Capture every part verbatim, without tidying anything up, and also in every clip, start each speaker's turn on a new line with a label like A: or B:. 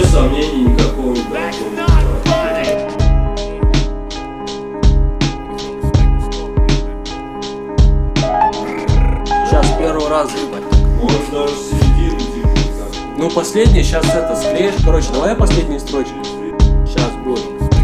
A: сомнений никакого не должно.
B: Сейчас первый раз, ебать.
A: Может даже середину типа.
B: Ну последний, сейчас это склеишь. Короче, давай последние строчки. Сейчас будет.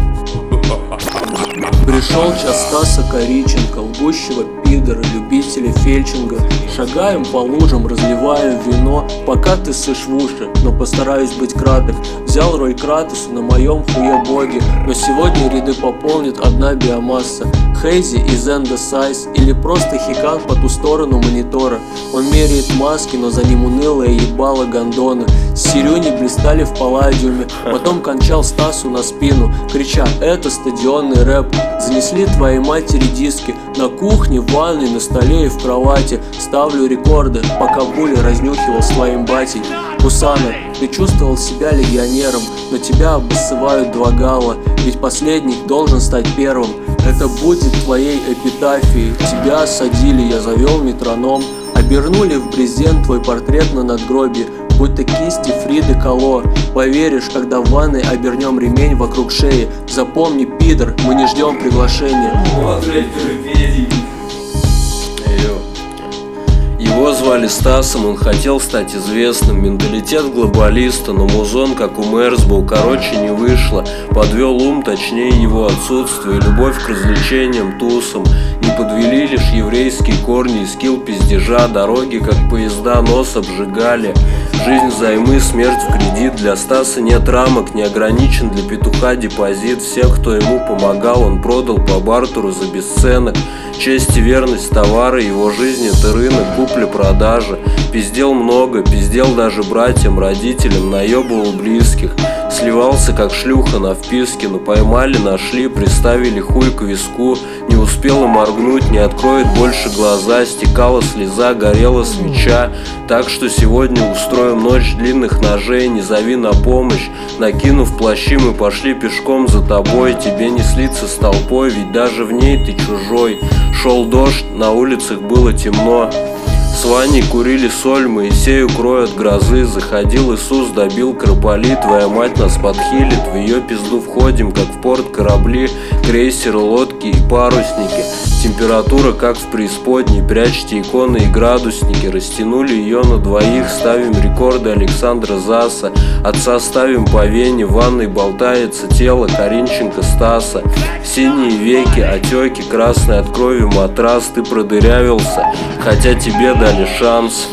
B: Пришел час Стаса Кориченко, лгущего пидора, любителя фельдшинга. Шагаем по лужам, разливаем вино, пока ты сышь в уши, но постараюсь быть краток. Взял роль Кратоса на моем хуе-боге, но сегодня ряды пополнит одна биомасса. Хейзи из Энда Сайз или просто Хикан по ту сторону монитора. Он меряет маски, но за ним унылое ебало гондона. Сирюни блистали в палладиуме, потом кончал Стасу на спину, крича: это стадионный рэп. Занесли твоей матери диски, на кухне, в ванной, на столе и в кровати. Ставлю рекорды, пока Були разнюхивал с твоим батей. Кусана, ты чувствовал себя легионером, но тебя обоссывают два гала, ведь последний должен стать первым. Это будет твоей эпитафией. Тебя осадили, я завел метроном. Обернули в брезент твой портрет на надгробии, будто кисти Фриды Кало. Поверишь, когда в ванной обернем ремень вокруг шеи. Запомни, пидор, мы не ждем приглашения.
C: Его звали Стасом, он хотел стать известным. Менталитет глобалиста, но музон, как у Мерсбоу, короче не вышло. Подвел ум, точнее его отсутствие. Любовь к развлечениям, тусам. Не подвели лишь еврейские корни и скилл пиздежа. Дороги, как поезда, нос обжигали. Жизнь взаймы, смерть в кредит. Для Стаса нет рамок, не ограничен для петуха депозит. Всех, кто ему помогал, он продал по бартеру за бесценок. Честь и верность товара, его жизнь — это рынок купли-продажи. Пиздел много, пиздел даже братьям, родителям, наебывал близких. Сливался как шлюха на вписке, но поймали, нашли, приставили хуй к виску. Не успела моргнуть, не откроет больше глаза. Стекала слеза, горела свеча. Так что сегодня устроим ночь длинных ножей. Не зови на помощь, накинув плащи, мы пошли пешком за тобой. Тебе не слиться с толпой, ведь даже в ней ты чужой. Шел дождь, на улицах было темно. С Ваней курили соль, Моисею крой от грозы. Заходил Иисус, добил крополи. Твоя мать нас подхилит, в ее пизду входим, как в порт корабли, крейсеры, лодки и парусники. Температура как в преисподней, прячьте иконы и градусники. Растянули ее на двоих, ставим рекорды Александра Заса. Отца ставим по Вене, в ванной болтается тело Коринченко Стаса. Синие веки, отеки, красный от крови матрас. Ты продырявился, хотя тебе дали шанс.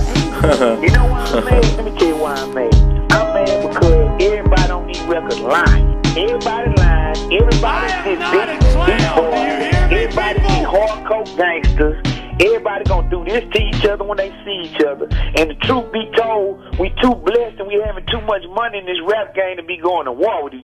D: Hardcore gangsters, everybody gonna do this to each other when they see each other. And the truth be told, we too blessed and we having too much money in this rap game to be going to war with each other.